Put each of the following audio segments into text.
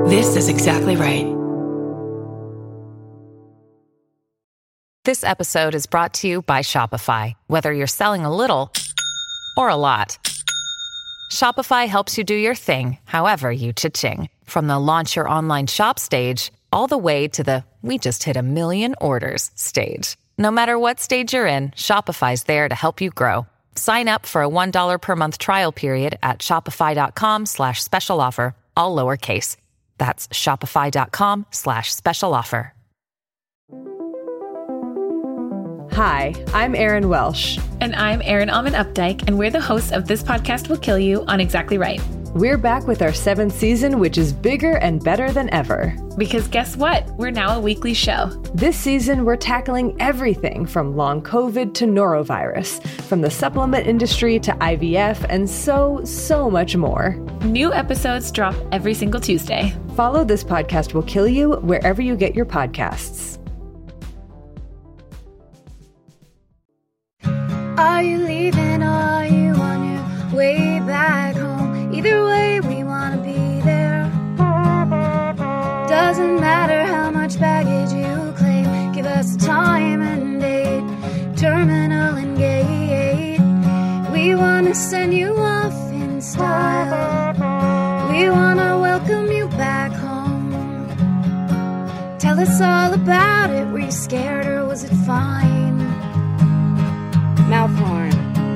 This is exactly right. This episode is brought to you by Shopify. Whether you're selling a little or a lot, Shopify helps you do your thing, however you cha-ching. From the launch your online shop stage, all the way to the we just hit 1 million orders stage. No matter what stage you're in, Shopify's there to help you grow. Sign up for a $1 per month trial period at shopify.com/special offer, all lowercase. That's shopify.com/special offer. Hi, I'm Erin Welsh. And I'm Erin Alman Updike, and we're the hosts of This Podcast Will Kill You on Exactly Right. We're back with our 7th season, which is bigger and better than ever. Because guess what? We're now a weekly show. This season, we're tackling everything from long COVID to norovirus, from the supplement industry to IVF, and so much more. New episodes drop every single Tuesday. Follow This Podcast Will Kill You wherever you get your podcasts. Are you leaving or are you on your way back home? Either way, we want to be there. Doesn't matter how much baggage you claim. Give us a time and date, terminal and gate. We want to send you off in style. We want to welcome you back home. Tell us all about it. Were you scared or was it fine? Mouth horn.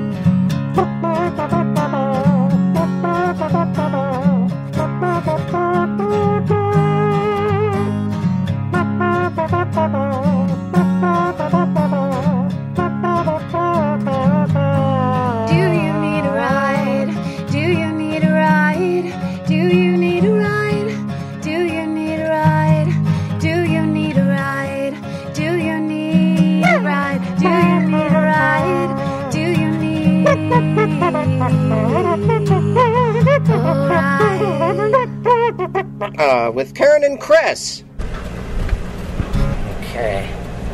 Do you need a ride? Do you need a ride? Do you need a ride? Do you need a ride? Do you need a ride? Do you need a ride? Do you need a ride? Do you need a ride? With Karen and Chris. Okay.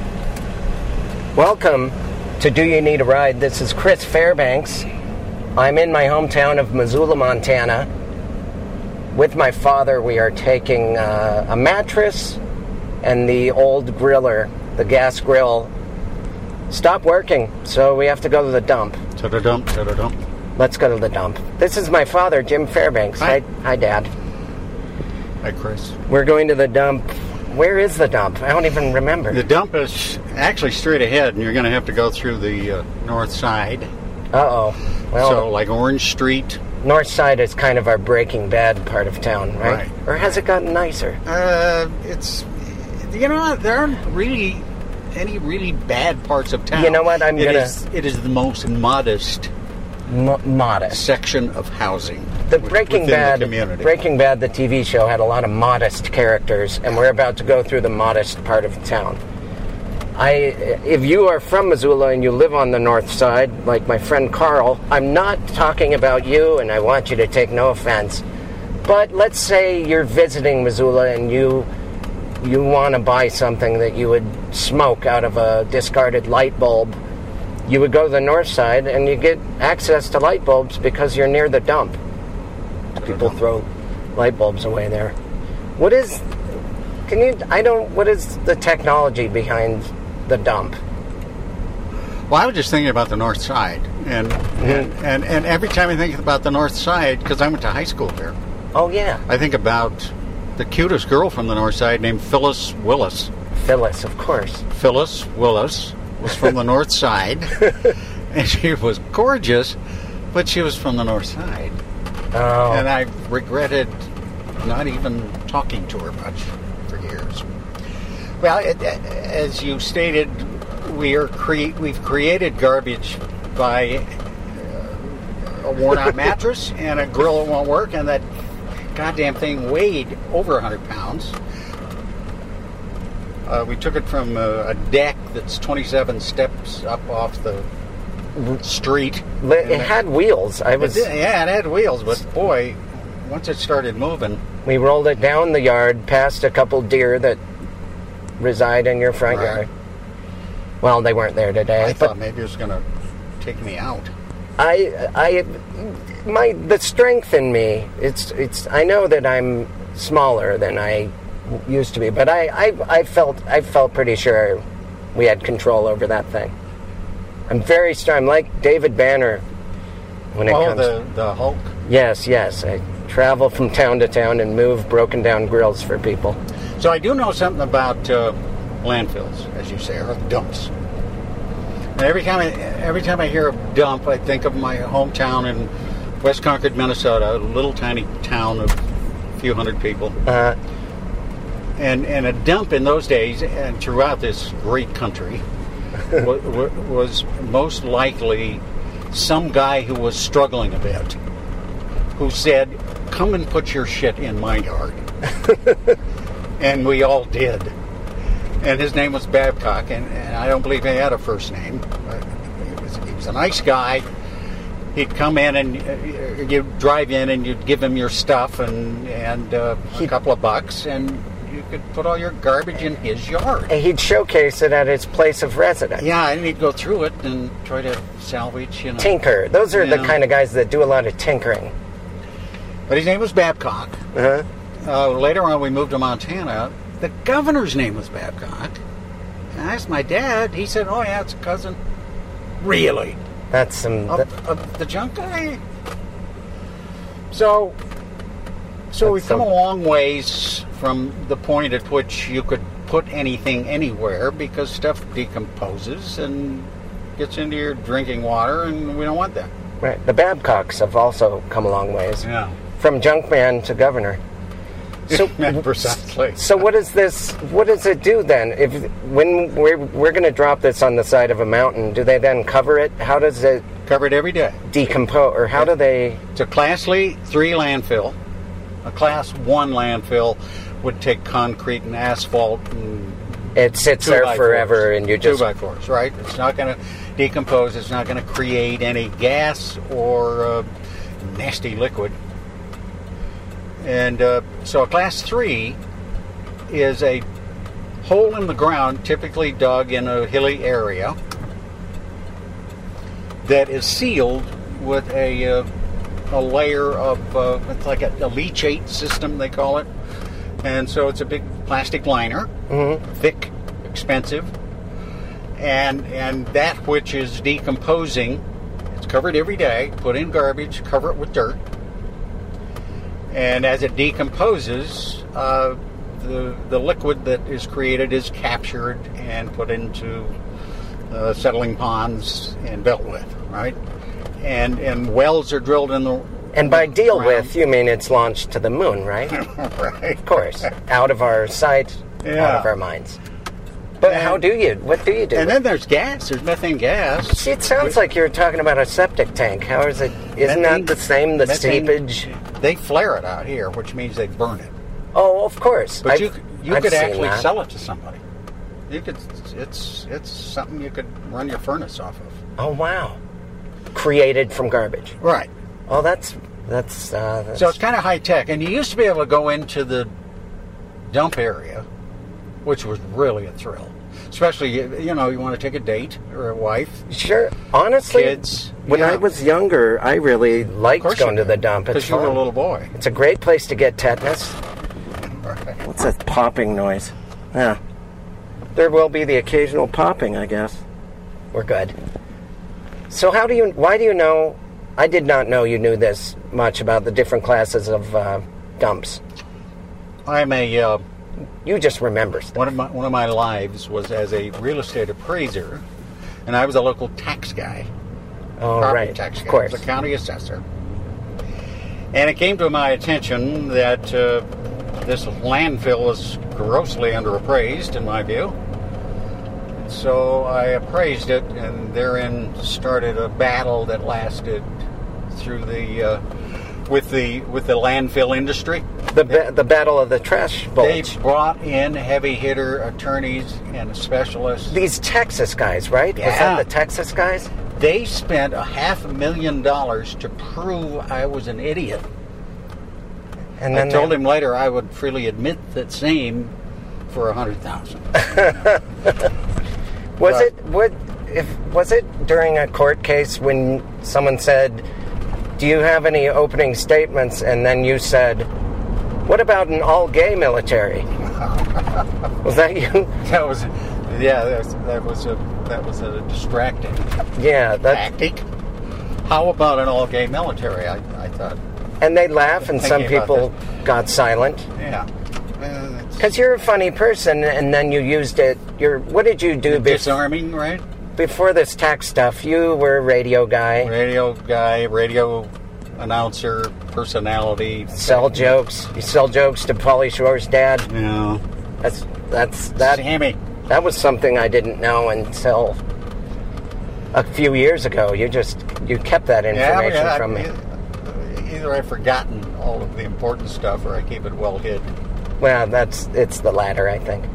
Welcome to Do You Need a Ride? This is Chris Fairbanks. I'm in my hometown of Missoula, Montana. With my father, we are taking a mattress and the old griller, the gas grill, stopped working, so we have to go to the dump. To the dump. Let's go to the dump. This is my father, Jim Fairbanks. Hi, Dad. Hi, Chris. We're going to the dump. Where is the dump? I don't even remember. The dump is actually straight ahead, and you're going to have to go through the north side. Uh-oh. Well, so, like Orange Street. North side is kind of our Breaking Bad part of town, right? Or has it gotten nicer? It's, there aren't really any really bad parts of town. You know what? It is the most modest section of housing. The Breaking Bad, the community. Breaking Bad, the TV show, had a lot of modest characters, and we're about to go through the modest part of town. If you are from Missoula and you live on the north side, like my friend Carl, I'm not talking about you, and I want you to take no offense. But let's say you're visiting Missoula and you want to buy something that you would smoke out of a discarded light bulb. You would go to the north side and you get access to light bulbs because you're near the dump. People throw light bulbs away there. What is the technology behind the dump? Well, I was just thinking about the north side, and every time I think about the north side, because I went to high school there. Oh yeah. I think about the cutest girl from the north side named Phyllis Willis. Phyllis, of course. Phyllis Willis was from the north side, and she was gorgeous, but she was from the north side. Oh. And I regretted not even talking to her much for years. Well, as you stated, we've created garbage by a worn-out mattress and a grill that won't work, and that goddamn thing weighed over 100 pounds. We took it from a deck that's 27 steps up off the street. It had wheels. It had wheels, but boy, once it started moving... We rolled it down the yard, past a couple deer that reside in your front yard. Well, they weren't there today. I thought maybe it was going to take me out. The strength in me, it's I know that I'm smaller than I used to be. But I felt pretty sure we had control over that thing. I'm very strong. I'm like David Banner when it comes the Hulk? Yes. I travel from town to town and move broken down grills for people. So I do know something about landfills, as you say, or dumps. And every time I hear a dump, I think of my hometown in West Concord, Minnesota, a little tiny town of a few hundred people. And a dump in those days, and throughout this great country, was most likely some guy who was struggling a bit, who said, "Come and put your shit in my yard." And we all did. And his name was Babcock, and I don't believe he had a first name. But he was a nice guy. He'd come in, and you'd drive in, and you'd give him your stuff and a couple of bucks, and you could put all your garbage in his yard. And he'd showcase it at his place of residence. Yeah, and he'd go through it and try to salvage, Tinker. Those are the kind of guys that do a lot of tinkering. But his name was Babcock. Later on, we moved to Montana. The governor's name was Babcock. And I asked my dad. He said, "Oh, yeah, it's a cousin." Really? That's some... Of the junk guy? So we've come a long ways from the point at which you could put anything anywhere, because stuff decomposes and gets into your drinking water, and we don't want that. Right. The Babcocks have also come a long ways. Yeah. From junk man to governor. So precisely. So what is this? What does it do then? When we're going to drop this on the side of a mountain, do they then cover it? How does it cover it every day? Decompose, or how do they? It's a Class 3 landfill. A Class 1 landfill would take concrete and asphalt, and it sits there forever, and you just 2x4s, right? It's not going to decompose. It's not going to create any gas or nasty liquid. And so a Class 3 is a hole in the ground, typically dug in a hilly area, that is sealed with a layer of, it's like a leachate system, they call it. And so it's a big plastic liner, thick, expensive, and that which is decomposing, it's covered every day, put in garbage, cover it with dirt. And as it decomposes, the liquid that is created is captured and put into settling ponds and dealt with, right? And wells are drilled in the And by deal with, you mean it's launched to the moon, right? Right. Of course. Out of our sight, out of our minds. But what do you do? And then there's gas. There's methane gas. See, it sounds like you're talking about a septic tank. How is it? Isn't that the same, the seepage? They flare it out here, which means they burn it. Oh, of course. But you could actually sell it to somebody. You could. It's something you could run your furnace off of. Oh, wow. Created from garbage. Right. Oh, that's so it's kind of high tech. And you used to be able to go into the dump area, which was really a thrill. Especially, you want to take a date or a wife. Sure. Honestly, kids. When I was younger, I really liked going to the dump. Because you were a little boy. It's a great place to get tetanus. Right. What's that popping noise? Yeah. There will be the occasional popping, I guess. We're good. So why do you know, I did not know you knew this much about the different classes of dumps. I'm a... You just remember stuff. One of my lives was as a real estate appraiser, and I was a local tax guy. Oh, right. Tax guy. Of course. I was a county assessor. And it came to my attention that this landfill was grossly underappraised, in my view. So I appraised it, and therein started a battle that lasted through the with the landfill industry. The battle of the trash bulge. They brought in heavy hitter attorneys and specialists. These Texas guys, right? Yeah. Was that the Texas guys? They spent $500,000 to prove I was an idiot. And then I told him later I would freely admit that same for $100,000. Was it during a court case when someone said, "Do you have any opening statements?" and then you said, What about an all-gay military? Was that you? That was a distracting tactic. How about an all-gay military? I thought. And they laugh, and some Thinking about people got silent. Yeah. Because you're a funny person, and then you used it. What did you do disarming, right? Before this tax stuff? You were a radio guy. Radio announcer, personality. Sell jokes. You sell jokes to Pauly Shore's dad. Yeah. That's Sammy. That was something I didn't know until a few years ago. You kept that information from me. Either I've forgotten all of the important stuff, or I keep it well hid. Well, it's the latter, I think.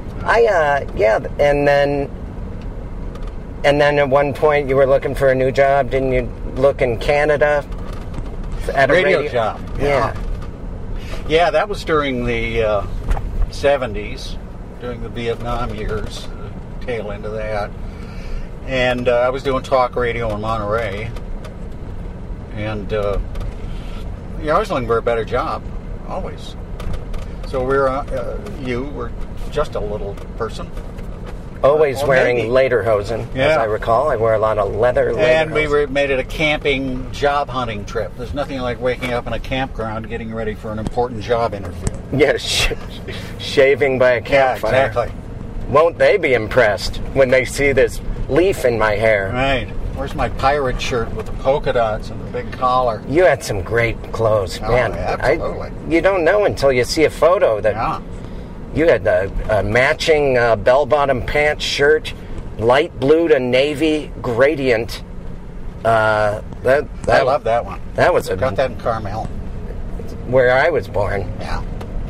And then at one point you were looking for a new job. Didn't you look in Canada at a radio job? Yeah. Yeah, that was during the 70s, during the Vietnam years, the tail end of that. And I was doing talk radio in Monterey. And I was looking for a better job, always. So you were just a little person. Always wearing lederhosen, as I recall. I wore a lot of leather And lederhosen. we made it a camping job hunting trip. There's nothing like waking up in a campground getting ready for an important job interview. Yeah, shaving by a campfire. Yeah, exactly. Won't they be impressed when they see this leaf in my hair? Right. Where's my pirate shirt with the polka dots and the big collar? You had some great clothes, man. Absolutely. You don't know until you see a photo that you had a matching bell-bottom pants shirt, light blue to navy gradient. I love that one. That was got that in Carmel, where I was born. Yeah.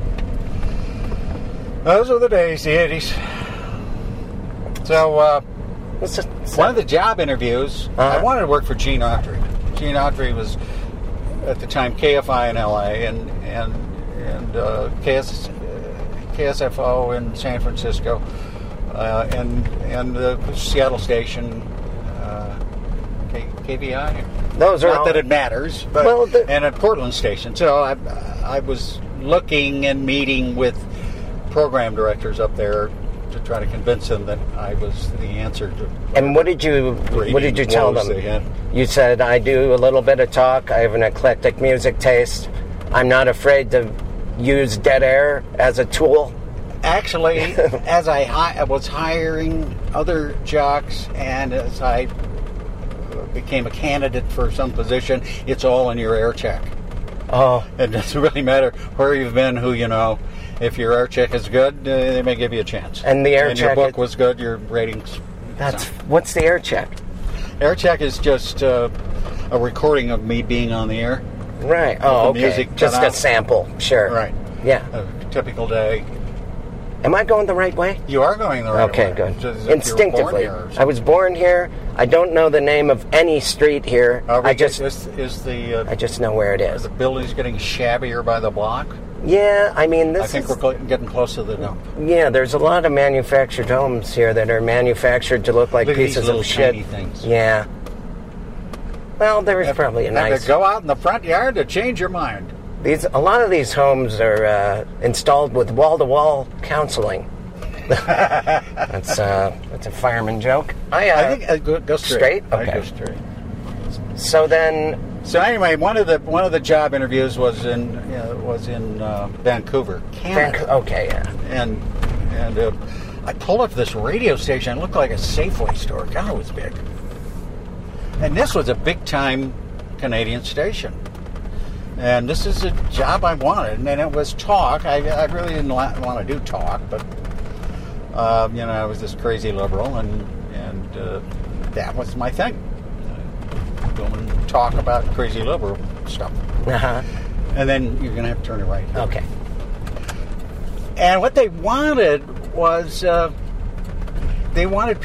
Those were the days, the 80s. So, one of the job interviews, I wanted to work for Gene Autry. Gene Autry was, at the time, KFI in LA and KSFO in San Francisco, and the Seattle station, KVI. Those are not that it matters, but and at Portland station. So I was looking and meeting with program directors up there to try to convince them that I was the answer to. And what did you tell them? You said, I do a little bit of talk. I have an eclectic music taste. I'm not afraid to use dead air as a tool. Actually, as I was hiring other jocks and as I became a candidate for some position, it's all in your air check. Oh. It doesn't really matter where you've been, who you know. If your air check is good, they may give you a chance. And the air and check... your book was good, your ratings... What's the air check? Air check is just a recording of me being on the air. Right. Oh, okay. Music just a sample. Sure. Right. Yeah. A typical day. Am I going the right way? You are going the right way. Okay, good. Just instinctively. I was born here. I don't know the name of any street here. I just know where it is. Are the buildings getting shabbier by the block? Yeah, I mean, I think we're getting close to the dump. Yeah, there's a lot of manufactured homes here that are manufactured to look like pieces of shit. Tiny things. Yeah. Well, there is probably a nice... to go out in the front yard to change your mind. A lot of these homes are installed with wall-to-wall counseling. That's a fireman joke. I think go straight. Okay. I go straight. So then. So anyway, one of the job interviews was in Vancouver, Canada. Okay, yeah. And I pulled up to this radio station. It looked like a Safeway store. God, it was big. And this was a big-time Canadian station. And this is a job I wanted, and it was talk. I really didn't want to do talk, but I was this crazy liberal, and that was my thing. Go and talk about crazy liberal stuff. Uh-huh. And then you're going to have to turn it right. Okay. And what they wanted was they wanted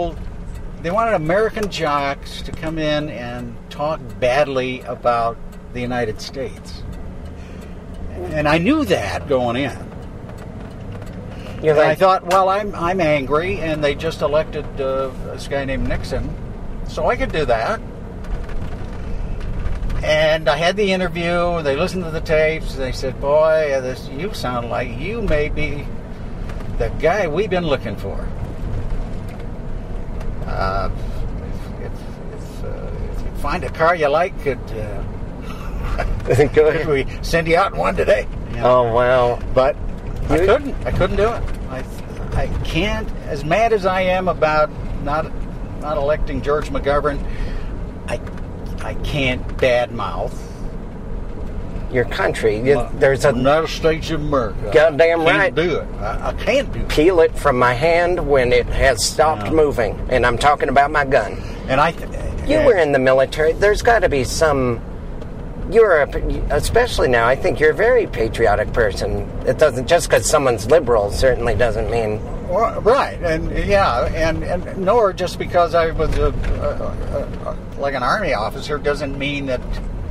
American jocks to come in and talk badly about the United States. And I knew that going in. And I thought, well, I'm angry, and they just elected this guy named Nixon, so I could do that. And I had the interview. They listened to the tapes. They said, "Boy, you sound like you may be the guy we've been looking for." If you find a car you like, could we send you out in one today? Oh, wow. But I couldn't do it. I can't. As mad as I am about not electing George McGovern, I can't badmouth your country. There's a United States of America. Goddamn right. I can't do it. I can't do it. Peel it from my hand when it has stopped moving, and I'm talking about my gun. And you were in the military. There's got to be some. Especially now, I think you're a very patriotic person. It doesn't, just because someone's liberal certainly doesn't mean. Right, and nor just because I was like an Army officer doesn't mean that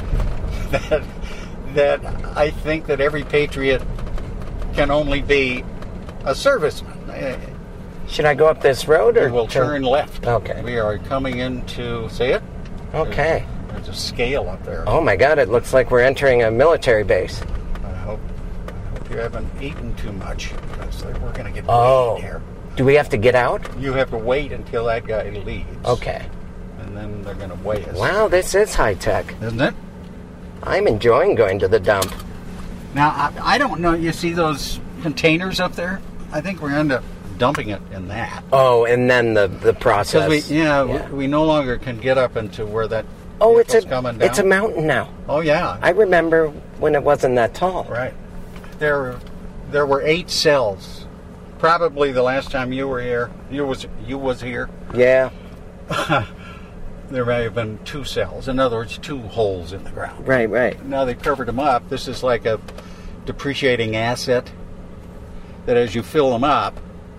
I think that every patriot can only be a serviceman. Should I go up this road or we'll turn left? Okay. We are coming into, see it? Okay. There's a scale up there. Oh my God! It looks like we're entering a military base. I hope you haven't eaten too much, because we're going to get weighed here. Do we have to get out? You have to wait until that guy leaves. Okay. And then they're going to weigh us. Wow, this is high tech, isn't it? I'm enjoying going to the dump. Now I don't know. You see those containers up there? I think we're end up dumping it in that. Oh, and then the process. Because we no longer can get up into where that. Oh, it's a mountain now. Oh yeah. I remember when it wasn't that tall. Right. There were 8 cells. Probably the last time you were here. You was here. Yeah. There may have been 2 cells. In other words, 2 holes in the ground. Right. Now they covered them up. This is like a depreciating asset that as you fill them up,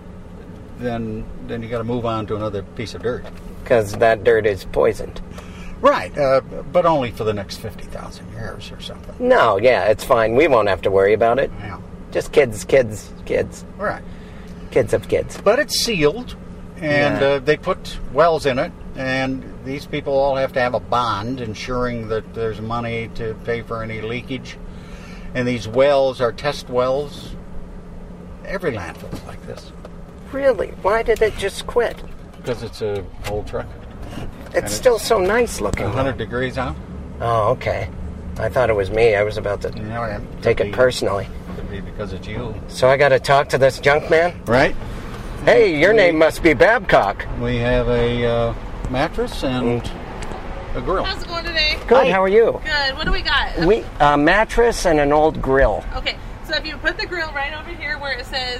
then you got to move on to another piece of dirt. Because that dirt is poisoned. Right, but only for the next 50,000 years or something. No, yeah, it's fine. We won't have to worry about it. Yeah. Just kids. Right. Kids of kids. But it's sealed, and they put wells in it, and these people all have to have a bond ensuring that there's money to pay for any leakage. And these wells are test wells. Every landfill's like this. Really? Why did it just quit? Because it's an old truck. It's still so nice looking. 100 degrees out. Oh, okay. I thought it was me. I was about to take it personally. Could be because it's you. So I got to talk to this junk man? Right. Hey, your name must be Babcock. We have a mattress and a grill. How's it going today? Good. How are you? Good. What do we got? A mattress and an old grill. Okay. So if you put the grill right over here where it says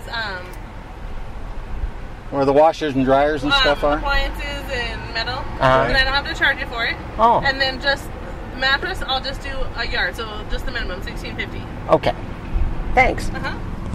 where the washers and dryers and stuff are? Appliances and metal. And I don't have to charge you for it. Oh. And then just the mattress, I'll just do a yard. So just the minimum, $16.50. Okay. Thanks. Uh-huh.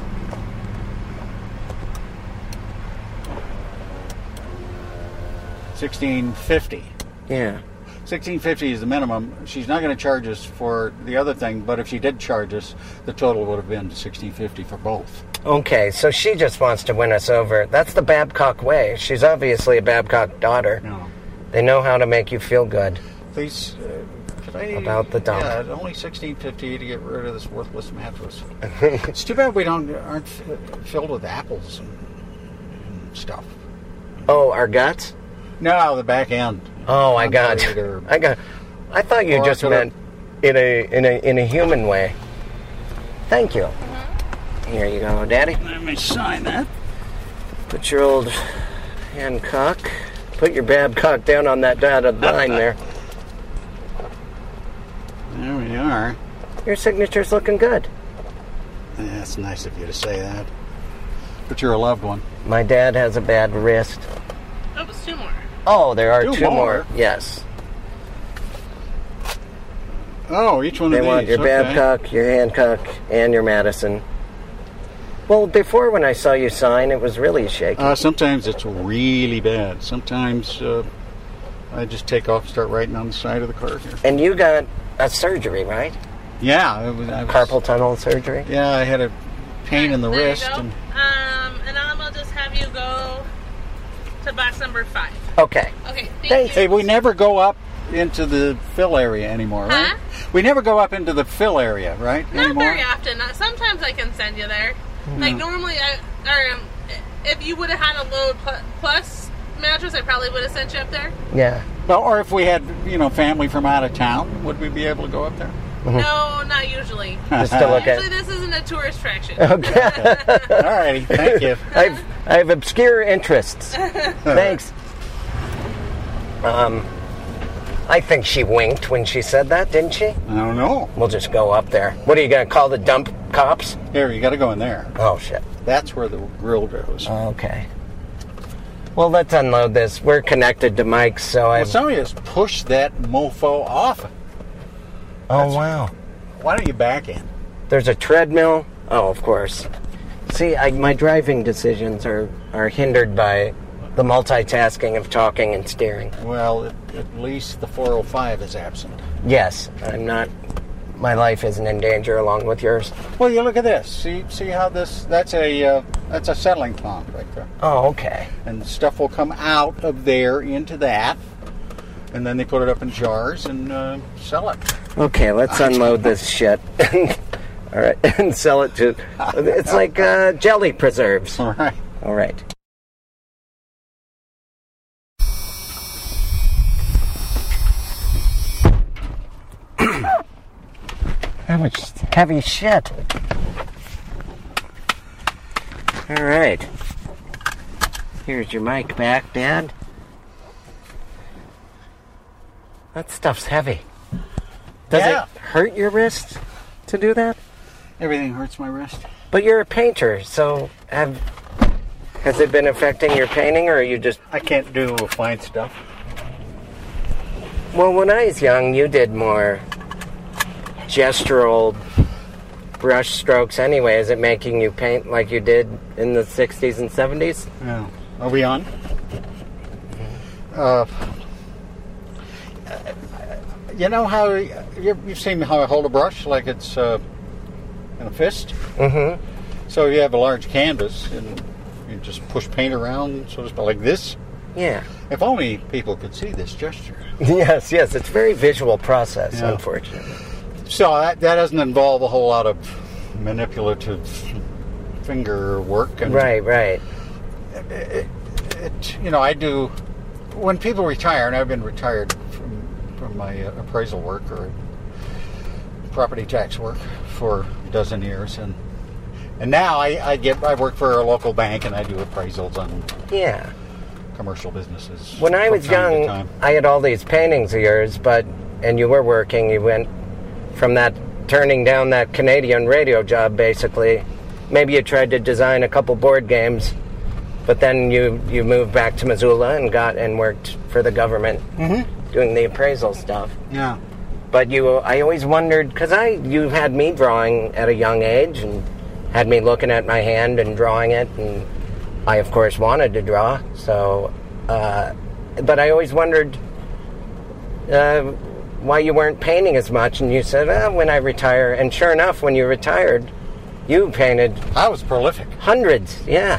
$16.50. Yeah. $16.50 is the minimum. She's not going to charge us for the other thing, but if she did charge us, the total would have been $16.50 for both. Okay, so she just wants to win us over. That's the Babcock way. She's obviously a Babcock daughter. No. They know how to make you feel good. These, about the dump. Yeah, only $16.50 to get rid of this worthless mattress. It's too bad we aren't filled with apples and stuff. Oh, our guts? No, the back end. Oh, I thought you just meant in a human way. Thank you. Here you go, Daddy. Let me sign that. Put your old Hancock. Put your Babcock down on that dotted line there. There we are. Your signature's looking good. Yeah, that's nice of you to say that. But you're a loved one. My dad has a bad wrist. Oh, it's 2 more. Oh, there are 2 more. more. Yes. Oh, each one they of these. They want your Babcock, your Hancock, and your Madison. Well, before when I saw you sign, it was really shaky. Sometimes it's really bad. Sometimes I just take off and start writing on the side of the car here. And you got a surgery, right? Yeah. Carpal tunnel surgery? Yeah, I had a pain in the wrist. And I'll just have you go to box number 5. Okay. Okay, thank you. Hey, we never go up into the fill area anymore, right? Huh? We never go up into the fill area, right? Not anymore? very often. Sometimes I can send you there. Like normally, if you would have had a load plus mattress, I probably would have sent you up there. Yeah. Well, or if we had, family from out of town, would we be able to go up there? No, not Not Just to look Usually at. this isn't a tourist attraction. Okay. All righty, thank you. I have obscure interests. Thanks. I think she winked when she said that, didn't she? I don't know. We'll just go up there. What are you going to call the dump cops? Here, you got to go in there. Oh, shit. That's where the grill goes. Okay. Well, let's unload this. We're connected to Mike's, so Well, somebody just push that mofo off. Oh, wow. Why don't you back in? There's a treadmill. Oh, of course. See, my driving decisions are hindered by the multitasking of talking and steering. Well, at least the 405 is absent. Yes, I'm not... My life isn't in danger along with yours. Well, you look at this. See how this... That's a settling pond right there. Oh, okay. And the stuff will come out of there into that. And then they put it up in jars and sell it. Okay, let's unload this shit. All right, and sell it to... It's like jelly preserves. All right. All right. How much heavy shit. All right. Here's your mic back, Dad. That stuff's heavy. Does it hurt your wrist to do that? Everything hurts my wrist. But you're a painter, so has it been affecting your painting, or are you just... I can't do fine stuff. Well, when I was young, you did more gestural brush strokes anyway. Is it making you paint like you did in the 60s and 70s? Yeah. Are we on? You know how... You've seen how I hold a brush like it's in a fist? Mm-hmm. So you have a large canvas and you just push paint around, so to speak, like this. Yeah. If only people could see this gesture. Yes, it's a very visual process, Yeah. unfortunately. So that doesn't involve a whole lot of manipulative finger work. And Right. I do... When people retire, and I've been retired from my appraisal work or property tax work for a dozen years, and now I work for a local bank and I do appraisals on Yeah. commercial businesses. When I from was time to young, time. I had all these paintings of yours, and you were working, you went from that, turning down that Canadian radio job, basically. Maybe you tried to design a couple board games, but then you moved back to Missoula and worked for the government, doing the appraisal stuff. Yeah. But I always wondered, because you had me drawing at a young age, and had me looking at my hand and drawing it, and I, of course, wanted to draw, so... but I always wondered why you weren't painting as much, and you said, when I retire. And sure enough, when you retired, you painted... I was prolific. Hundreds, yeah.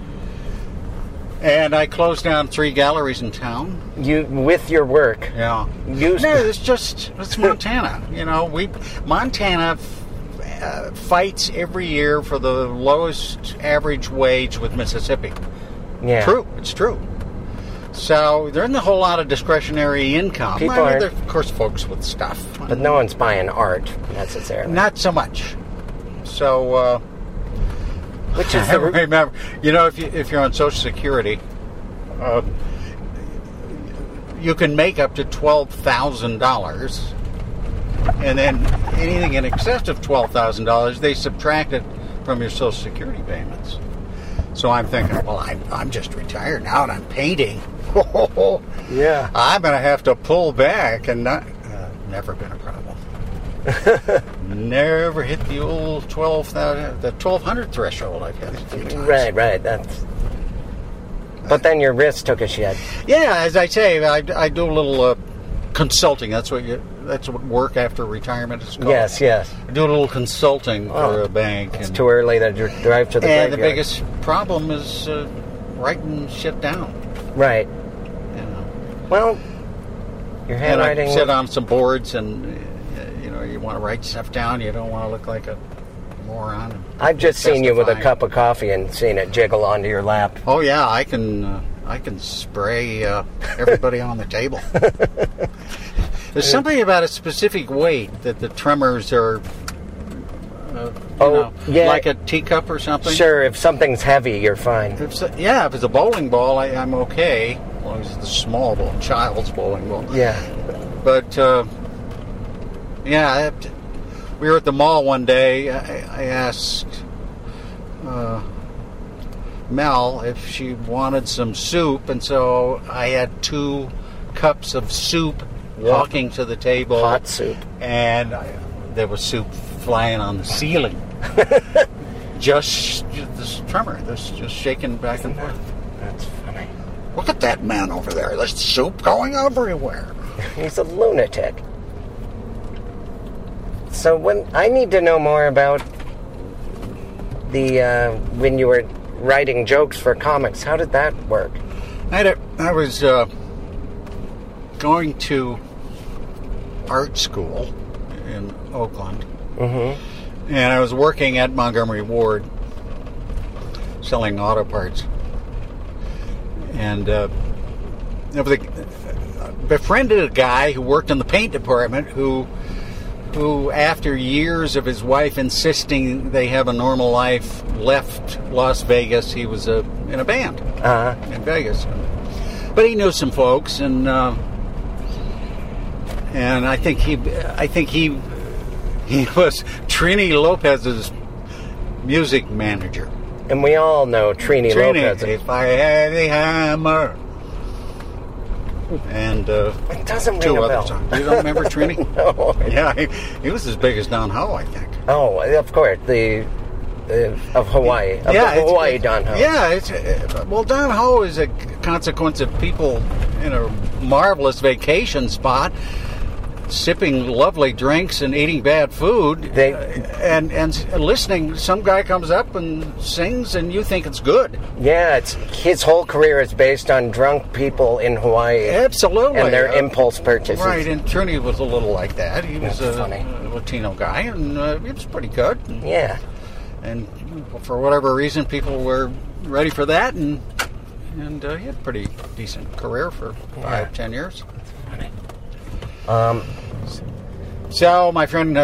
And I closed down 3 galleries in town. With your work. Yeah. It's Montana. Montana fights every year for the lowest average wage with Mississippi. Yeah. True. It's true. So there isn't a whole lot of discretionary income. People there are, of course, folks with stuff. But no one's buying art, necessarily. Not so much. So... Which is I remember, if you're on Social Security, you can make up to $12,000, and then anything in excess of $12,000, they subtract it from your Social Security payments. So I'm thinking, well, I'm just retired now, and I'm painting. Yeah. I'm going to have to pull back, and never been a problem. Never hit the old 12,000, the 1,200 threshold. I've had a few times. Right. But then your wrist took a shit. Yeah, as I say, I do a little consulting. That's what work after retirement is called. Yes. I do a little consulting for a bank. It's too early to drive to the graveyard. And the biggest problem is writing shit down. Right. Well, your handwriting... And I sit on some boards and... you want to write stuff down. You don't want to look like a moron. I've just seen you with a Testifying. cup of coffee and seen it jiggle onto your lap. Oh yeah, I can spray everybody on the table. There's something about a specific weight that the tremors are, like a teacup or something. Sure, if something's heavy, you're fine. If it's a bowling ball, I'm okay, as long as it's a small ball, child's bowling ball. Yeah. But we were at the mall one day. I asked Mel if she wanted some soup, and so I had 2 cups of soup walking to the table. Hot soup. And there was soup flying on the ceiling. Just this tremor, just shaking back and forth. That's funny. Look at that man over there. There's soup going everywhere. He's a lunatic. So I need to know more about the when you were writing jokes for comics. How did that work? I was going to art school in Oakland, and I was working at Montgomery Ward selling auto parts, and I befriended a guy who worked in the paint department who after years of his wife insisting they have a normal life, left Las Vegas. He was in a band in Vegas, but he knew some folks, and I think he was Trini Lopez's music manager. And we all know Trini Lopez. If I had a hammer. And it doesn't ring 2 a other bell. songs. You don't remember Trini? No. Yeah, he was as big as Don Ho, I think. Oh, of course, of Hawaii, of the Hawaii Don Ho. Yeah, Don Ho is a consequence of people in a marvelous vacation spot, sipping lovely drinks and eating bad food, and listening. Some guy comes up and sings, and you think it's good. Yeah, his whole career is based on drunk people in Hawaii. Absolutely. And their impulse purchases. Right, and Trini was a little like that. He was a funny Latino guy, and he was pretty good. Yeah. And for whatever reason, people were ready for that, and he had a pretty decent career for 5-10 years. That's funny. So my friend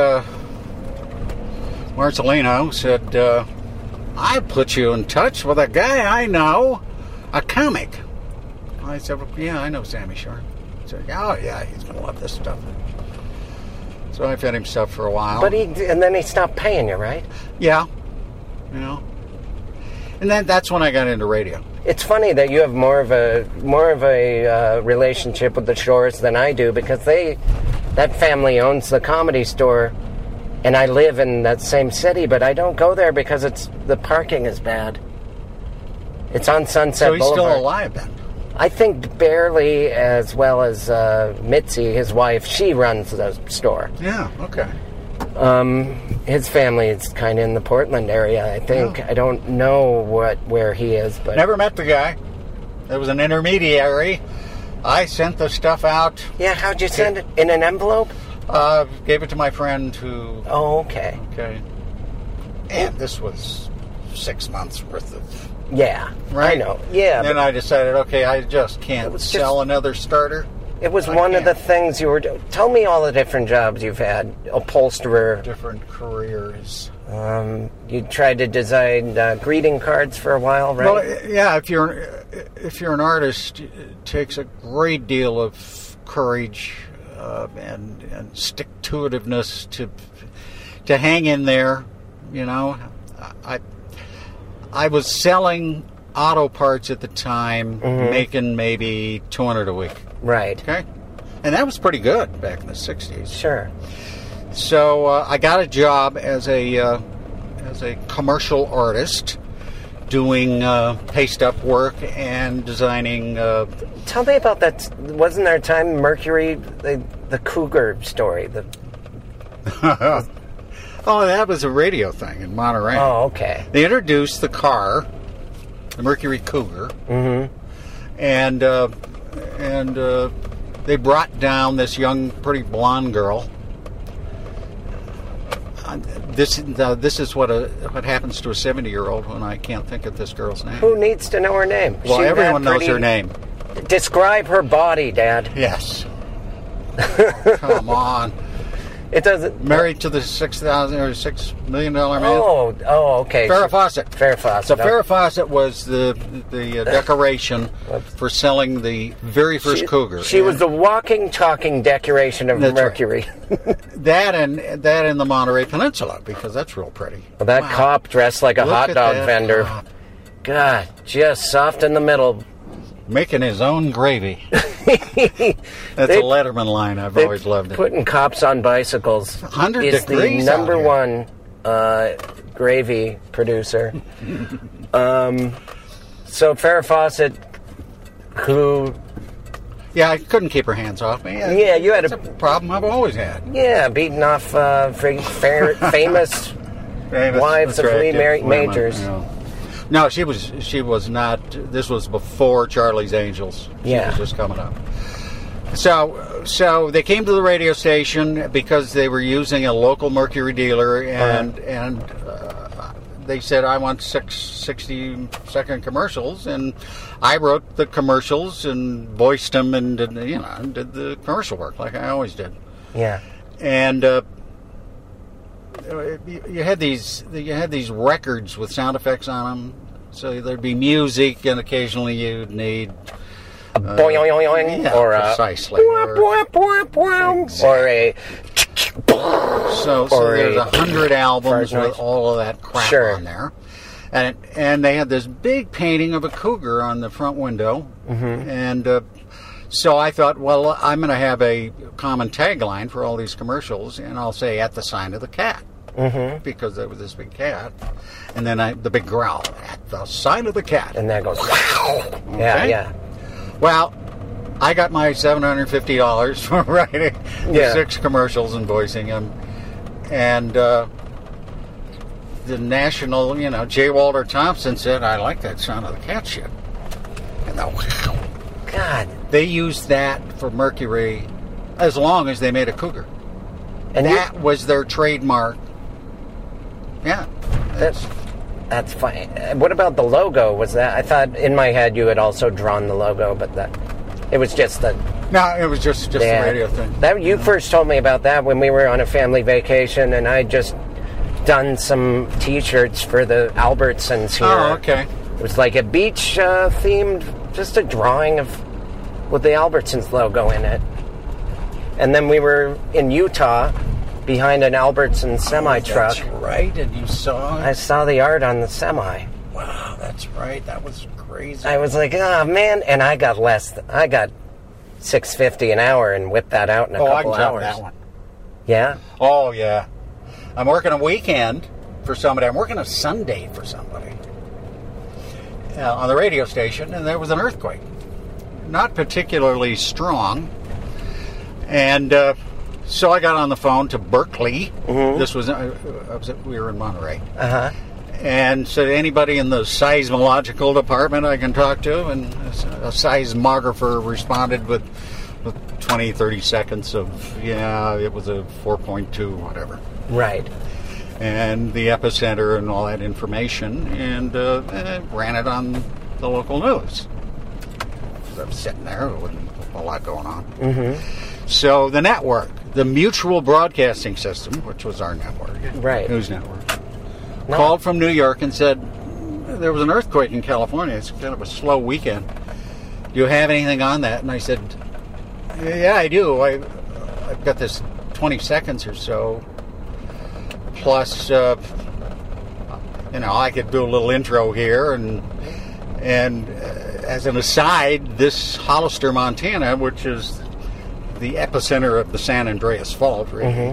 Marcelino said, I put you in touch with a guy I know, a comic. I said, well, yeah, I know Sammy Shore. He said, oh yeah, he's going to love this stuff. So I fed him stuff for a while. And then he stopped paying you, right? Yeah. And then that's when I got into radio. It's funny that you have more of a relationship with the Shores than I do, because that family owns the Comedy Store, and I live in that same city, but I don't go there because the parking is bad. It's on Sunset Boulevard. So he's still alive then? I think barely, as well as Mitzi, his wife. She runs the store. Yeah, okay. His family is kind of in the Portland area, I think. Yeah. I don't know where he is, but never met the guy. There was an intermediary. I sent the stuff out. Yeah, how'd you send it? In an envelope? Gave it to my friend who... Oh, okay. Okay. And this was 6 months worth of... Yeah, right? I know. Yeah. And then I decided, okay, I just can't sell another starter. It was one of the things you were doing. Tell me all the different jobs you've had. Upholsterer. Different careers. You tried to design greeting cards for a while, right? Well, yeah. If you're an artist, it takes a great deal of courage and stick-to-itiveness to hang in there. You know, I was selling auto parts at the time, making maybe $200 a week. Right. Okay. And that was pretty good back in the 60s. Sure. So I got a job as a commercial artist, doing paste-up work and designing... Tell me about that. Wasn't there a time Mercury, the Cougar story? Oh, that was a radio thing in Monterey. Oh, okay. They introduced the car, the Mercury Cougar, and they brought down this young, pretty blonde girl, This is what happens to a 70-year-old when I can't think of this girl's name. Who needs to know her name? Well, She's everyone that knows pretty. her name. Describe her body, Dad. Yes. Come on. It doesn't. Married to the $6 million man. Oh, okay. Farrah Fawcett. Farrah Fawcett. So Farrah Fawcett was the decoration for selling the very first cougar. She was the walking, talking decoration of That's Mercury. Right. that in the Monterey Peninsula, because that's real pretty. Well, that cop dressed like a Look hot at dog that vendor. cop. God, just soft in the middle. Making his own gravy. That's a Letterman line. I've always loved it. Putting cops on bicycles 100 is degrees the number out here. one gravy producer. So Farrah Fawcett, who... Yeah, I couldn't keep her hands off me. Yeah, you had a problem I've always had. Yeah, beating off famous wives of Lee Majors. No, she was not. This was before Charlie's Angels. She was just coming up. So they came to the radio station because they were using a local Mercury dealer, and they said, I want 60-second commercials, and I wrote the commercials and voiced them and did the commercial work like I always did. Yeah. And you had these records with sound effects on them, so there'd be music, and occasionally you'd need boing, or precisely, or a. So there's 100 albums with all of that crap on there, and they had this big painting of a cougar on the front window, and so I thought, well, I'm going to have a common tagline for all these commercials, and I'll say "at the sign of the cat," because there was this big cat, and then the big growl "at the sign of the cat," and that goes wow. Okay? Yeah. Well, I got my $750 for writing the 6 commercials and voicing them. And the national, J. Walter Thompson said, I like that sound of the cat shit. And God. They used that for Mercury as long as they made a cougar. And that was their trademark. Yeah. That's fine. What about the logo? Was that? I thought in my head you had also drawn the logo, but it was just the. No, it was just the radio thing. That you first told me about that when we were on a family vacation, and I just done some T-shirts for the Albertsons here. Oh, okay. It was like a beach themed, just a drawing with the Albertsons logo in it. And then we were in Utah. Behind an Albertson semi-truck. That's right, and you saw it? I saw the art on the semi. Wow, that's right. That was crazy. I was like, oh, man. And I got $6.50 an hour and whipped that out in a couple hours. That one. Yeah? Oh, yeah. I'm working a weekend for somebody. I'm working a Sunday for somebody on the radio station, and there was an earthquake. Not particularly strong. And... so I got on the phone to Berkeley. This was we were in Monterey. And said, anybody in the seismological department I can talk to? And a seismographer responded with 20, 30 seconds of, it was a 4.2, whatever. Right. And the epicenter and all that information, and ran it on the local news. So I was sitting there, there wasn't a lot going on. So the network, the Mutual Broadcasting System, which was our network, news network, called from New York and said, there was an earthquake in California. It's kind of a slow weekend. Do you have anything on that? And I said, yeah, I do. I've got this 20 seconds or so. Plus, I could do a little intro here. And as an aside, this Hollister, Montana, which is the epicenter of the San Andreas Fault, really,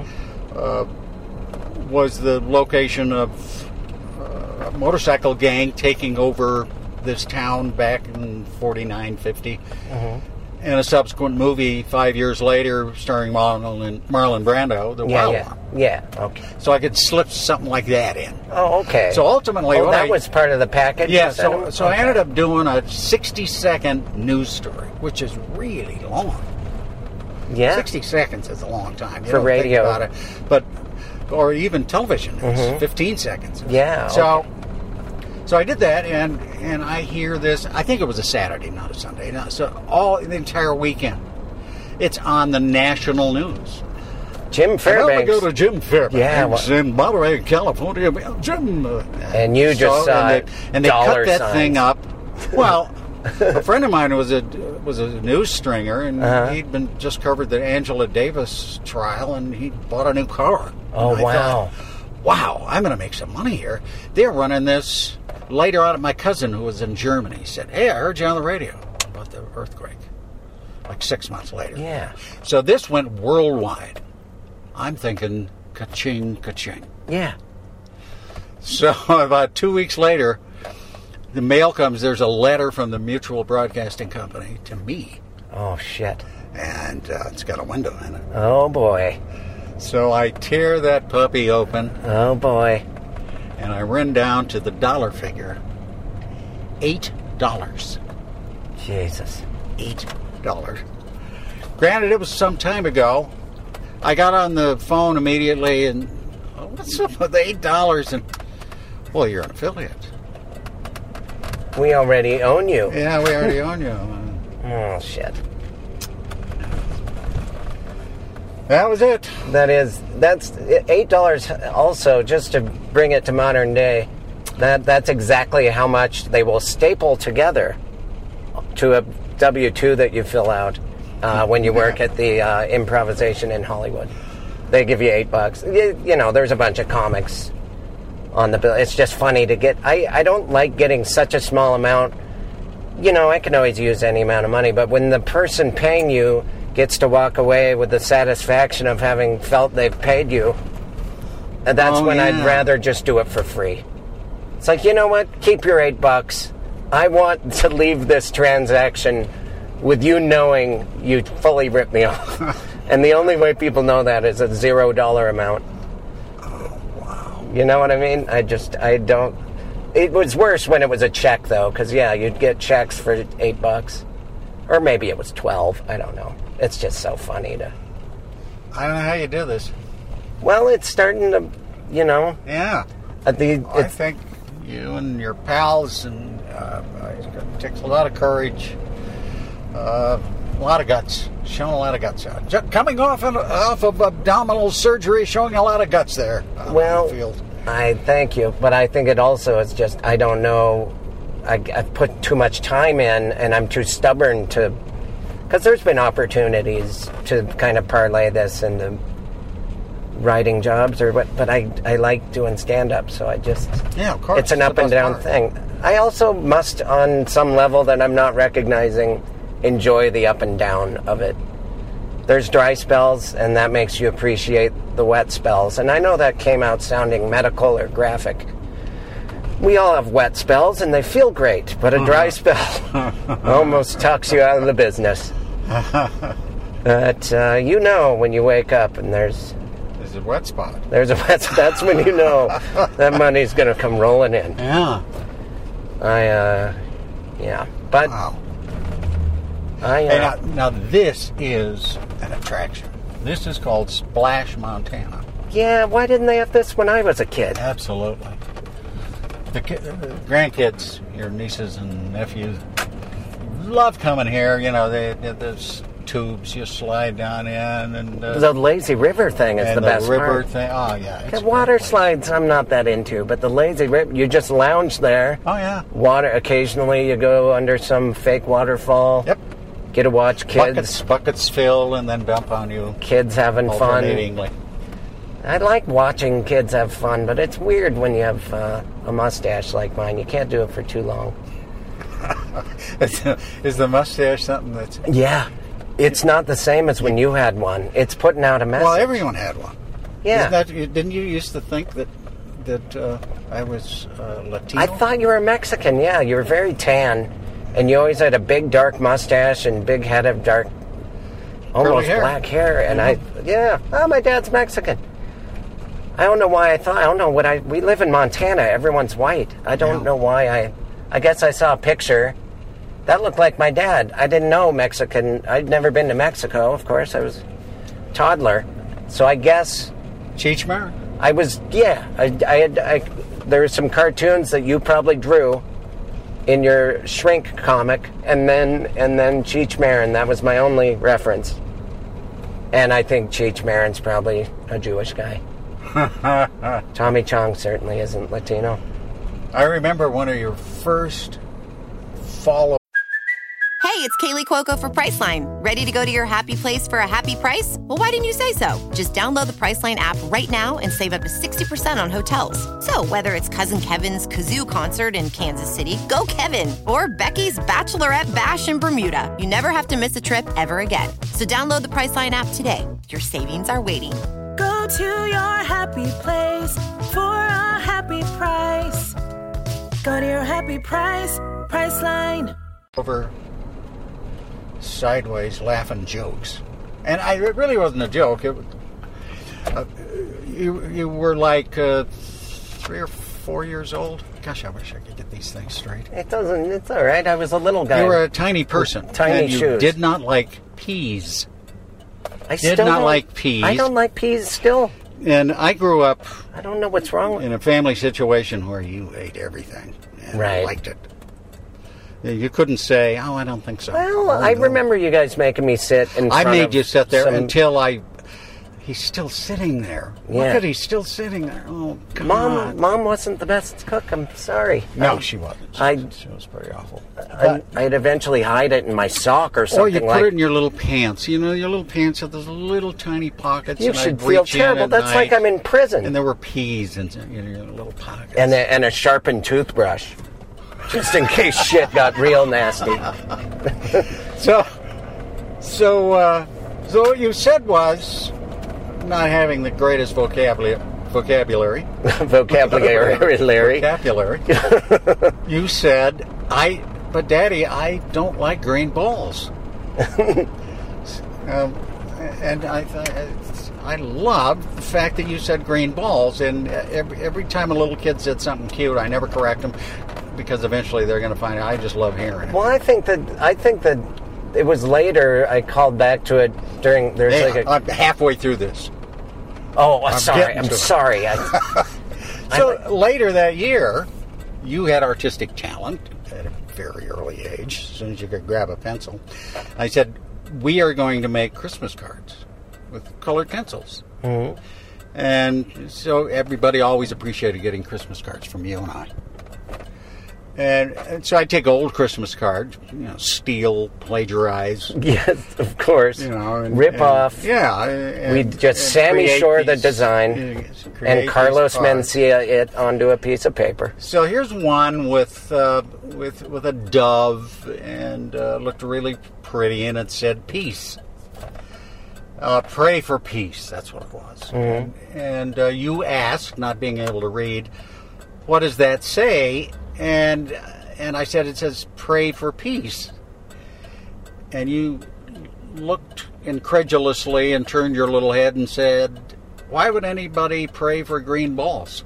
was the location of a motorcycle gang taking over this town back in 49, 50. And a subsequent movie 5 years later starring Marlon Brando, The Wild One. Yeah, okay. So I could slip something like that in. Oh, okay. So ultimately... that was part of the package? Yeah, so I ended up doing a 60-second news story, which is really long. Yeah. 60 seconds is a long time. For radio. Think about it. or even television news, 15 seconds. Yeah. So I did that, and I hear this. I think it was a Saturday, not a Sunday. No, so the entire weekend, it's on the national news. Jim Fairbanks. I go to Jim Fairbanks Yeah, in Monterey, California. Jim. And you just saw and they cut dollar that signs. thing up. Well, a friend of mine was a news stringer, and he'd been just covered the Angela Davis trial, and he bought a new car. Oh, and I wow. thought, wow, I'm going to make some money here. They're running this. Later on, my cousin, who was in Germany, said, hey, I heard you on the radio about the earthquake. Like 6 months later. Yeah. So this went worldwide. I'm thinking, ka-ching, ka-ching. Yeah. So about 2 weeks later, the mail comes. There's a letter from the Mutual Broadcasting Company to me. Oh, shit. And it's got a window in it. Oh, boy. So I tear that puppy open. Oh, boy. And I run down to the dollar figure. $8. Jesus. $8. Granted, it was some time ago. I got on the phone immediately and, what's up with the $8? And, well, you're an affiliate. We already own you. Yeah, we already own you. Oh, shit. That was it. That's $8 also, just to bring it to modern day. That's exactly how much they will staple together to a W-2 that you fill out when you work at the improvisation in Hollywood. They give you $8. You know, there's a bunch of comics on the bill. It's just funny to get. I don't like getting such a small amount. You know, I can always use any amount of money, but when the person paying you gets to walk away with the satisfaction of having felt they've paid you, and that's when I'd rather just do it for free. It's like, you know what? Keep your $8. I want to leave this transaction with you knowing you fully ripped me off. And the only way people know that is a $0 amount. Oh, wow. You know what I mean? I don't. It was worse when it was a check, though, because, yeah, you'd get checks for $8. Or maybe it was 12. I don't know. It's just so funny to... I don't know how you do this. Well, it's starting to, you know... Yeah. I think you and your pals, and it takes a lot of courage, a lot of guts, showing a lot of guts out. Coming off of abdominal surgery, showing a lot of guts there. Well, the field. I thank you, but I think it also is just, I don't know, I've put too much time in, and I'm too stubborn to... Because there's been opportunities to kind of parlay this into writing jobs, but I like doing stand-up, so I just... Yeah, of course. It's an up and down thing. I also must, on some level that I'm not recognizing, enjoy the up and down of it. There's dry spells, and that makes you appreciate the wet spells. And I know that came out sounding medical or graphic. We all have wet spells, and they feel great, but a dry spell almost tucks you out of the business. But you know when you wake up and there's a wet spot. There's a wet spot. That's when you know that money's going to come rolling in. Yeah. Yeah. But... Wow. Now this is an attraction. This is called Splash Montana. Yeah, why didn't they have this when I was a kid? Absolutely. The grandkids, your nieces and nephews, love coming here. You know, there's tubes you slide down in, and the lazy river thing is the best river part. Thing. Oh yeah. Water slides, I'm not that into, but the lazy river, you just lounge there. Oh yeah. Water. Occasionally, you go under some fake waterfall. Yep. Get to watch kids. Buckets fill and then dump on you. Kids having fun. I like watching kids have fun, but it's weird when you have a mustache like mine. You can't do it for too long. Is the mustache something that's... Yeah. It's not the same as when you had one. It's putting out a message. Well, everyone had one. Yeah. Didn't you used to think that I was Latino? I thought you were Mexican, yeah. You were very tan, and you always had a big dark mustache and big head of dark, almost black hair. And my dad's Mexican. I don't know why we live in Montana. Everyone's white. I don't know why I guess I saw a picture. That looked like my dad. I didn't know Mexican. I'd never been to Mexico, of course. I was a toddler. So I guess... Cheechmar? I was, there were some cartoons that you probably drew in your Shrink comic, and then Cheech Marin. That was my only reference. And I think Cheech Marin's probably a Jewish guy. Tommy Chong certainly isn't Latino. I remember one of your first follow. Hey, it's Kaylee Cuoco for Priceline. Ready to go to your happy place for a happy price? Well, why didn't you say so? Just download the Priceline app right now and save up to 60% on hotels. So whether it's Cousin Kevin's Kazoo Concert in Kansas City, go Kevin, or Becky's Bachelorette Bash in Bermuda, you never have to miss a trip ever again. So download the Priceline app today. Your savings are waiting. Go to your happy place for a happy price. Go to your happy price, Priceline. Over sideways laughing jokes. And it really wasn't a joke. You were like 3 or 4 years old. Gosh, I wish I could get these things straight. It's all right. I was a little guy. You were a tiny person. Tiny and shoes. You did not like peas. I did not like peas. I don't like peas still. And I grew up... I don't know what's wrong with in a family situation where you ate everything. And right. liked it. You couldn't say, I don't think so. Well, I remember you guys making me sit in front of... I made you sit there until he's still sitting there. Yeah. Look at he's still sitting there. Oh, come on. Mom wasn't the best cook. I'm sorry. No, she wasn't. She was very awful. I'd eventually hide it in my sock or something. Or you put it in your little pants. You know, your little pants have those little tiny pockets. You should feel terrible. That's like I'm in prison. And there were peas in your little pockets. And a sharpened toothbrush. Just in case shit got real nasty. So what you said was not having the greatest vocabulary. Vocabulary. You said, but Daddy, I don't like green balls. And I love the fact that you said green balls. And every time a little kid said something cute, I never correct them. Because eventually they're going to find out I just love hearing it. Well, I think that it was later I called back to it during... I'm halfway through this. Oh, I'm sorry. So later that year, you had artistic talent at a very early age, as soon as you could grab a pencil. I said, we are going to make Christmas cards with colored pencils. Mm-hmm. And so everybody always appreciated getting Christmas cards from you and I. And so I'd take old Christmas cards, steal, plagiarize. Yes, of course. Rip off. Yeah. We'd just Sammy Shore the design and Carlos Mencia it onto a piece of paper. So here's one with a dove and looked really pretty, and it said peace. Pray for peace, that's what it was. Mm-hmm. And you asked, not being able to read, what does that say? And I said, it says, pray for peace. And you looked incredulously and turned your little head and said, why would anybody pray for green balls?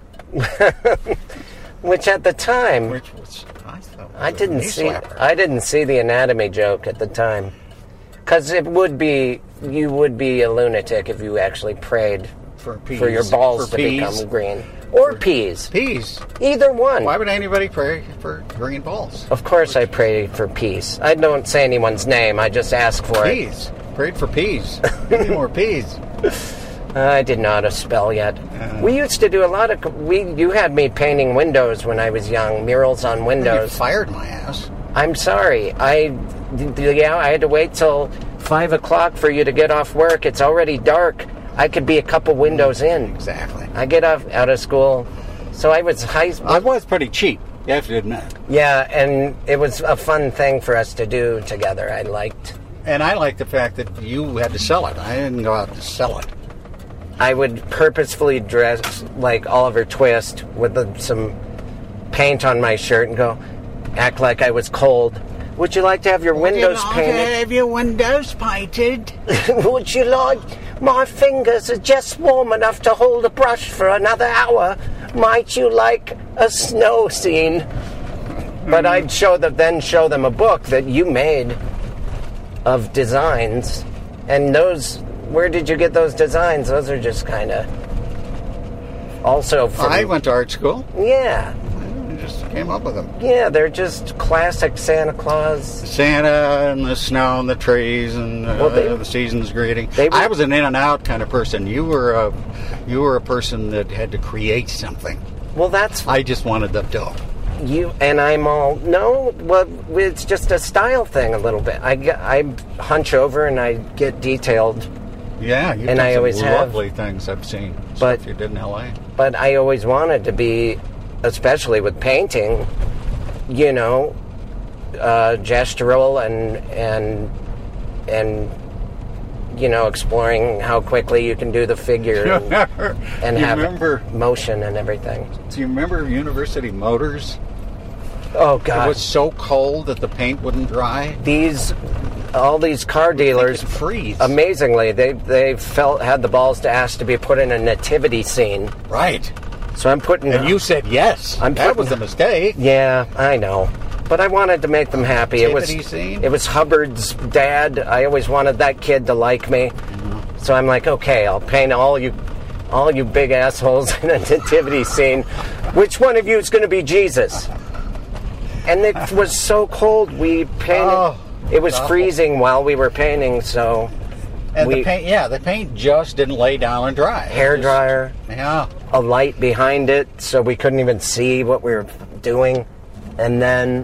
Which at the time, I thought I didn't see the anatomy joke at the time. Because you would be a lunatic if you actually prayed for your balls to become green. Or peas. Peas. Either one. Why would anybody pray for green balls? Of course I pray for peace. I don't say anyone's name. I just ask for peas. Prayed for peas. Give me more peas. I didn't know how to spell yet. We used to do a lot of... You had me painting windows when I was young. Murals on windows. You fired my ass. I'm sorry. I had to wait till 5 o'clock for you to get off work. It's already dark. I could be a couple windows in. Exactly. I get out of school, so I was I was pretty cheap, you have to admit. Yeah, and it was a fun thing for us to do together. I liked. And I liked the fact that you had to sell it. I didn't go out to sell it. I would purposefully dress like Oliver Twist with some paint on my shirt and act like I was cold. Would you like to have your windows painted? Would you like to have your windows painted? Would you like... My fingers are just warm enough to hold a brush for another hour. Might you like a snow scene? But I'd show them a book that you made of designs. And those... Where did you get those designs? Those are just kind of... also from... I went to art school. Yeah. I just came up with them. Yeah, they're just classic Santa Claus. Santa and the snow and the trees and the season's greeting. I was an in and out kind of person. You were a person that had to create something. Well, that's... I just wanted the dough. You and I'm all... No, well, it's just a style thing a little bit. I hunch over and I get detailed. Yeah, you've and done I some always lovely have. things I've seen. But stuff you did in L.A. But I always wanted to be, especially with painting, you know, gestural and you know, exploring how quickly you can do the figure and have motion and everything. Do you remember University Motors? Oh, God. It was so cold that the paint wouldn't dry. All these car dealers, freeze. Amazingly, they had the balls to ask to be put in a nativity scene. Right. So I'm putting... And you said yes. That was a mistake. Yeah, I know. But I wanted to make them happy. Nativity scene? It was Hubbard's dad. I always wanted that kid to like me. Mm-hmm. So I'm like, okay, I'll paint all you big assholes in a nativity scene. Which one of you is going to be Jesus? And it was so cold. We painted... It was freezing while we were painting, so... And the paint just didn't lay down and dry. Hair dryer. Yeah. A light behind it, so we couldn't even see what we were doing. And then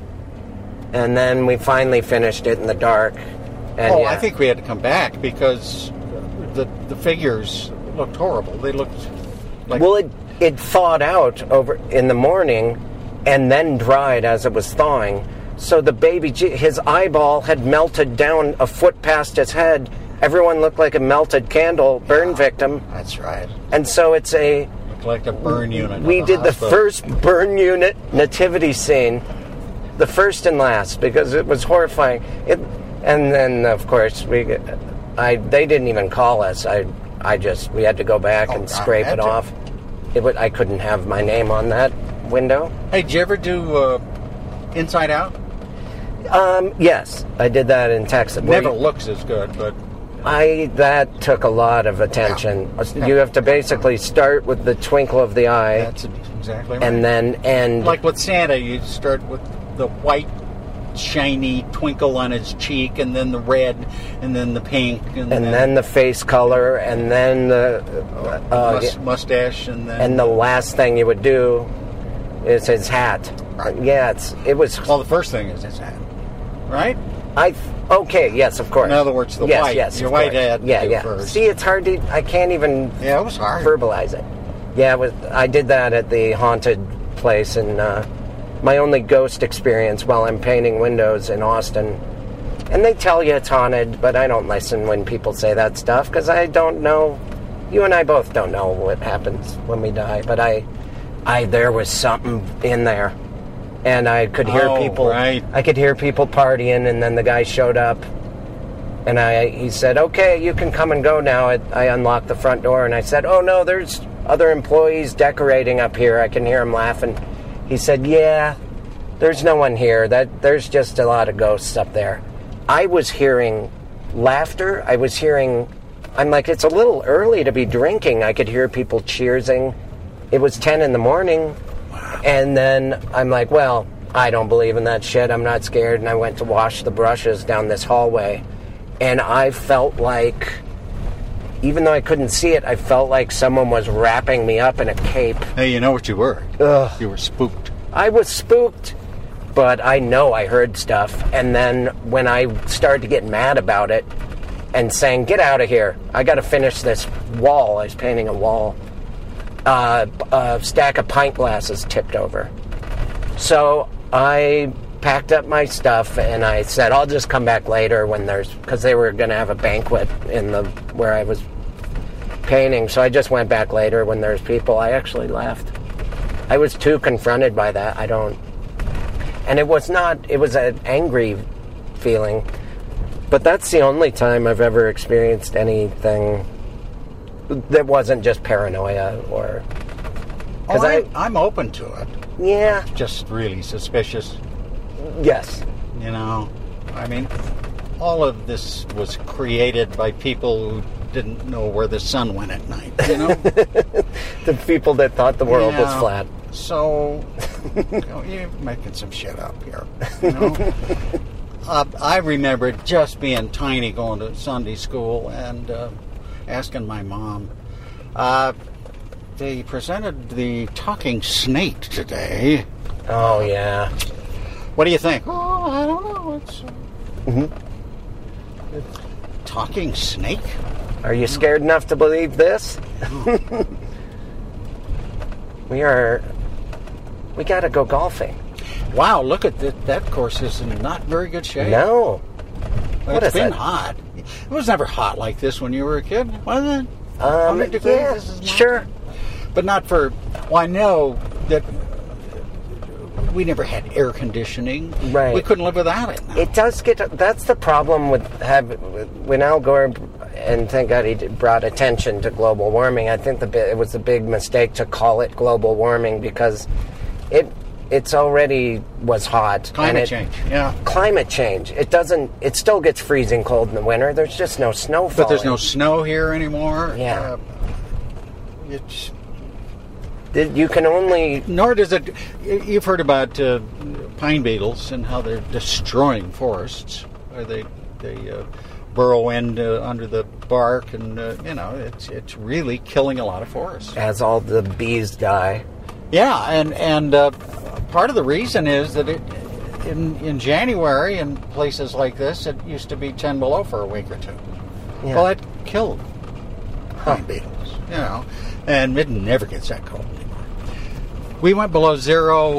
we finally finished it in the dark. And I think we had to come back because the figures looked horrible. They looked like... Well, it thawed out over in the morning and then dried as it was thawing. So the baby, his eyeball had melted down a foot past his head. Everyone looked like a melted candle burn victim. That's right. And so it's looked like a burn unit. We did the first burn unit nativity scene, the first and last, because it was horrifying. And then, of course, they didn't even call us. We had to go back and scrape it off. I couldn't have my name on that window. Hey, did you ever do Inside Out? Yes, I did that in Texas. Never looks as good, but... That took a lot of attention. Yeah. You have to basically start with the twinkle of the eye. That's exactly right. And then end... Like with Santa, you start with the white, shiny twinkle on his cheek, and then the red, and then the pink, and then the face color, and then the... mustache, and then... And the last thing you would do is his hat. Right. Yeah, it was... Well, the first thing is his hat, right? Okay, yes, of course. In other words, the white. Yes, your white hat. Yeah. First. See, it's hard to... I can't even... Yeah, it was hard. Verbalize it. Yeah, I did that at the haunted place, and my only ghost experience while I'm painting windows in Austin. And they tell you it's haunted, but I don't listen when people say that stuff, because I don't know... You and I both don't know what happens when we die, but there was something in there. And I could hear people. Right. I could hear people partying, and then the guy showed up, and he said, "Okay, you can come and go now." I unlocked the front door, and I said, "Oh no, there's other employees decorating up here." I can hear him laughing. He said, "Yeah, there's no one here. There's just a lot of ghosts up there." I was hearing laughter. I'm like, it's a little early to be drinking. I could hear people cheersing. It was 10 in the morning. And then I'm like, well, I don't believe in that shit. I'm not scared. And I went to wash the brushes down this hallway. And I felt like, even though I couldn't see it, I felt like someone was wrapping me up in a cape. Hey, you know what you were? Ugh. You were spooked. I was spooked, but I know I heard stuff. And then when I started to get mad about it and saying, get out of here, I got to finish this wall. I was painting a wall. A stack of pint glasses tipped over. So I packed up my stuff and I said, I'll just come back later because they were going to have a banquet where I was painting. So I just went back later when there's people. I actually left. I was too confronted by that. And it was an angry feeling. But that's the only time I've ever experienced anything that wasn't just paranoia or... I'm open to it. Yeah. Just really suspicious. Yes. You know, I mean, all of this was created by people who didn't know where the sun went at night, you know? The people that thought the world was flat. So, you're making some shit up here, you know? I remember just being tiny, going to Sunday school and asking my mom. They presented the talking snake today. Oh, yeah. What do you think? Oh, I don't know. It's talking snake? Are you scared enough to believe this? We gotta go golfing. Wow, look at that course is in not very good shape. No. Well, it's been hot. It was never hot like this when you were a kid, was it? 100 degrees? Yeah, This is sure. But not for... Well, I know that we never had air conditioning. Right. We couldn't live without it. It does get... That's the problem with when Al Gore, and thank God he brought attention to global warming, I think it was a big mistake to call it global warming because it's already was hot. Climate change, yeah. Climate change. It still gets freezing cold in the winter. There's just no snow falling. But there's no snow here anymore. Yeah. It's... You can only... Nor does it... You've heard about pine beetles and how they're destroying forests. Or they burrow in under the bark and, it's really killing a lot of forests. As all the bees die. Yeah, and part of the reason is that in January in places like this, it used to be 10 below for a week or two. Yeah. Well, it killed pine beetles, and it never gets that cold anymore. We went below zero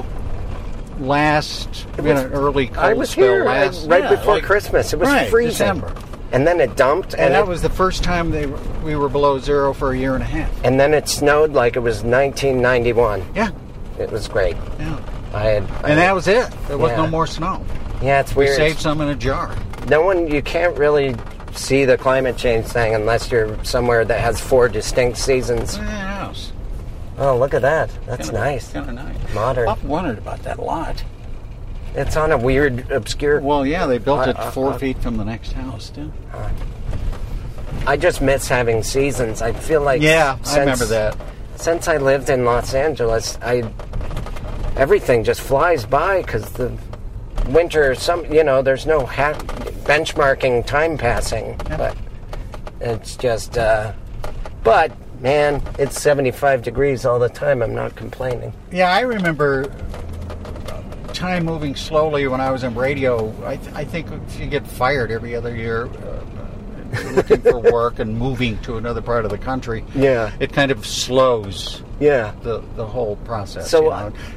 early cold I was spell here last... right before Christmas. It was freezing. December. And then it dumped. And that was the first time we were below zero for a year and a half. And then it snowed like it was 1991. Yeah. It was great. Yeah. And that was it. There was no more snow. Yeah, it's weird. We saved some in a jar. You can't really see the climate change thing unless you're somewhere that has 4 distinct seasons. Yes. Oh, look at that. That's nice. Kind of nice. Modern. I've wondered about that a lot. It's on a weird, obscure... Well, yeah, they built it 4 feet from the next house, too. I just miss having seasons. I feel like... Yeah, I remember that. Since I lived in Los Angeles, everything just flies by because the winter, there's no benchmarking time passing. Yeah. But it's just... but, man, it's 75 degrees all the time. I'm not complaining. Yeah, I remember... time moving slowly when I was in radio. I think if you get fired every other year looking for work and moving to another part of the country, it kind of slows the whole process. So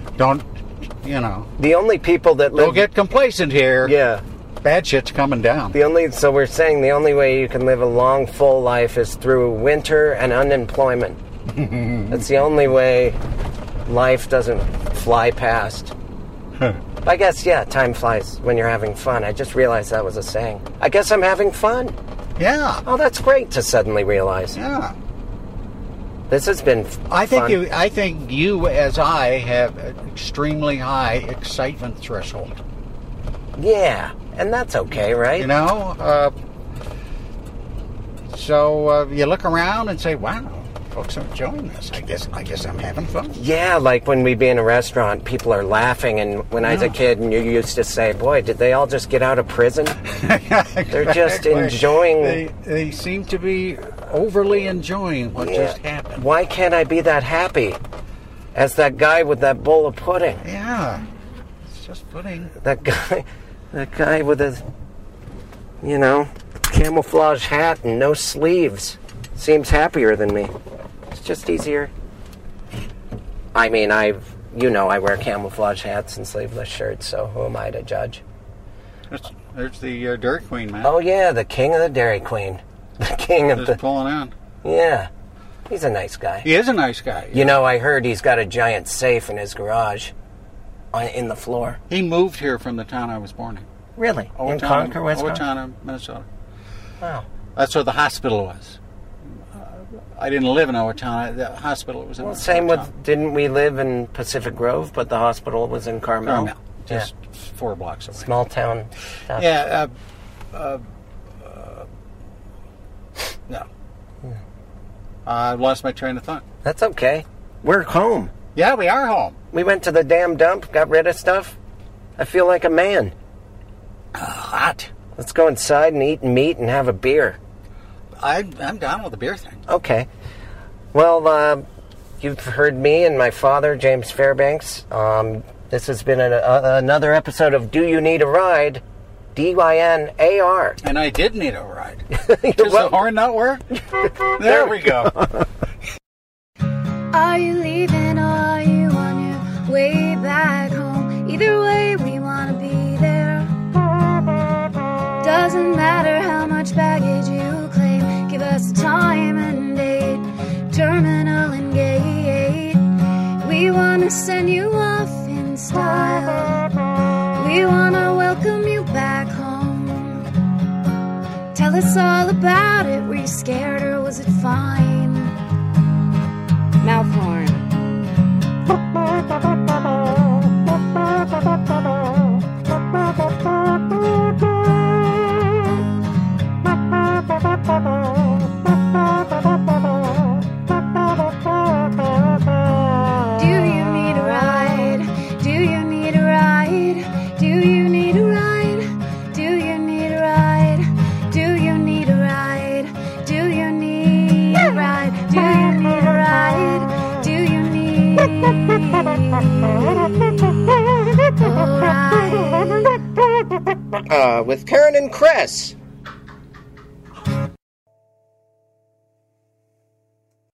the only people that live... Don't get complacent here. Yeah. Bad shit's coming down. So we're saying the only way you can live a long, full life is through winter and unemployment. That's the only way life doesn't fly past. I guess, time flies when you're having fun. I just realized that was a saying. I guess I'm having fun. Yeah. Oh, that's great to suddenly realize. Yeah. This has been fun. I think you, as I, have an extremely high excitement threshold. Yeah, and that's okay, right? So you look around and say, wow. Folks are enjoying this. I guess I'm having fun. Yeah, like when we'd be in a restaurant, people are laughing, and when I was a kid, and you used to say, boy, did they all just get out of prison? They're just enjoying... They seem to be overly enjoying what just happened. Why can't I be that happy as that guy with that bowl of pudding? Yeah, it's just pudding. That guy with a, camouflage hat and no sleeves seems happier than me. It's just easier. I mean, I wear camouflage hats and sleeveless shirts, so who am I to judge? There's the Dairy Queen, man. Oh, yeah, the king of the Dairy Queen. The king of Just pulling on. Yeah, he's a nice guy. He is a nice guy. I heard he's got a giant safe in his garage in the floor. He moved here from the town I was born in. Really? In Concord, Wisconsin? Owatonna, Minnesota. Wow. That's where the hospital was. I didn't live in Owatonna. The hospital was in Owatonna. Same with, didn't we live in Pacific Grove, but the hospital was in Carmel? Just 4 blocks away. Small town stuff. Yeah. No. I lost my train of thought. That's okay. We're home. Yeah, we are home. We went to the damn dump, got rid of stuff. I feel like a man. Hot. Let's go inside and eat meat and have a beer. I'm down with the beer thing. Okay. Well, you've heard me and my father, James Fairbanks. This has been another episode of Do You Need a Ride? DYNAR. And I did need a ride. Does the horn not work? There we go. Are you leaving or are you on your way back home? Either way, we want to be there. Doesn't matter how much baggage you claim. Give us a time and date, terminal and gate. We want to send you off in style. We want to welcome you back home. Tell us all about it. Were you scared or was it fine? Mouth horn. Do you need a ride? Do you need a ride? Do you need a ride? Do you need a ride? Do you need a ride? Do you need a ride? Do you need a ride? Do you need a ride? With Karen and Chris.